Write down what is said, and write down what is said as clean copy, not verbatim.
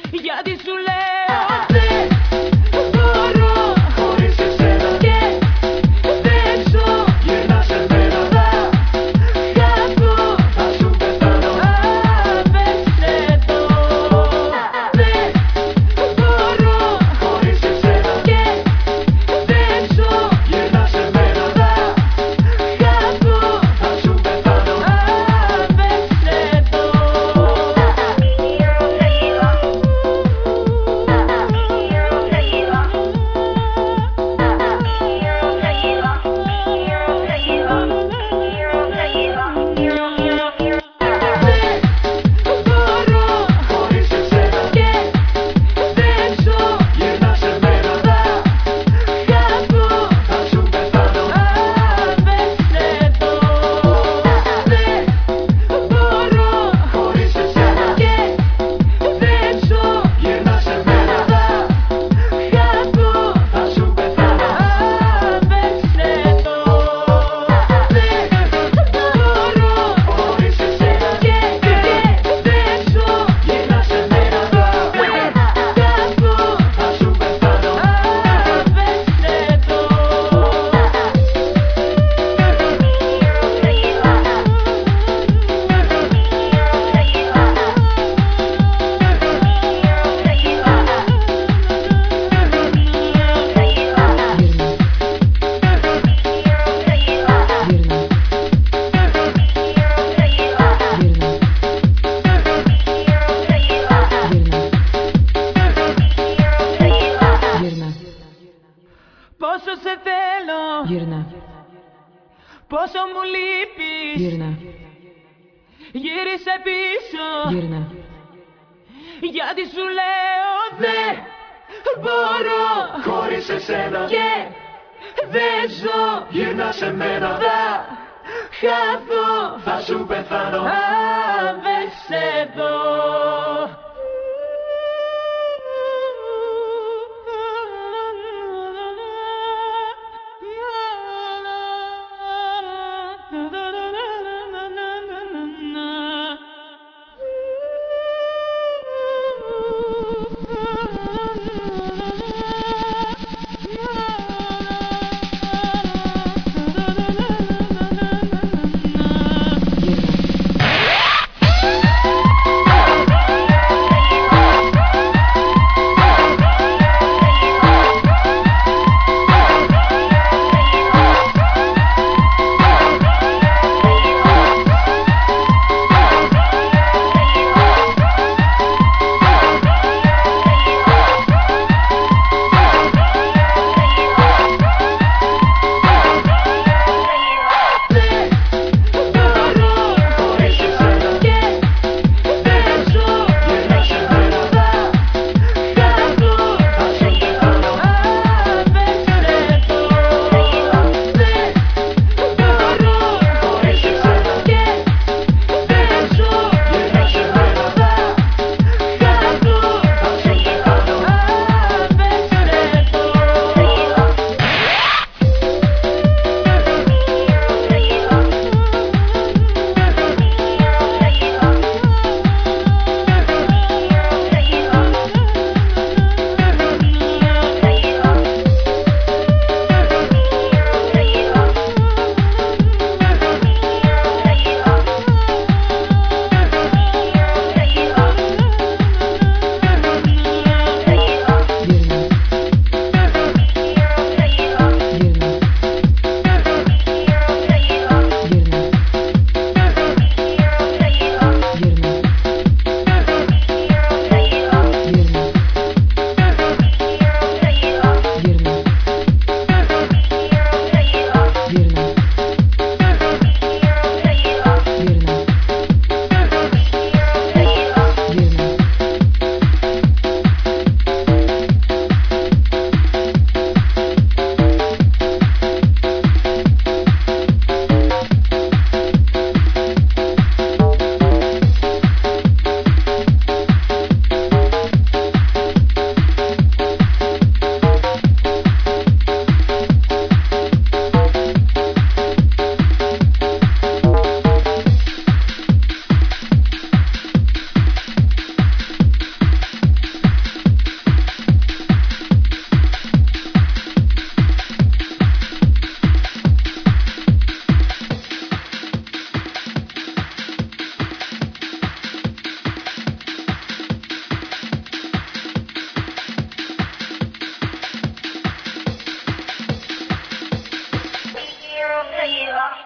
Γιατί σου λέω δεν μπορώ χωρίς εσένα και δεν ζω. Γυρνά σε μένα, θα χαθώ, θα σου πεθάνω. Άπεσε το. Δεν μπορώ χωρίς εσένα και δεν ζω. Γυρνά σε μένα, θα χαθώ, θα σου πεθάνω. Άπεσε το. Πόσο σε θέλω, Γύρνα, πόσο μου λείπεις. γύρνα, Γύρισε πίσω, γύρνα. γιατί σου λέω δεν μπορώ χωρίς εσένα και δεν ζω. Γύρνα σε μένα, θα χαθώ, θα σου πεθάνω. Άπεσε το.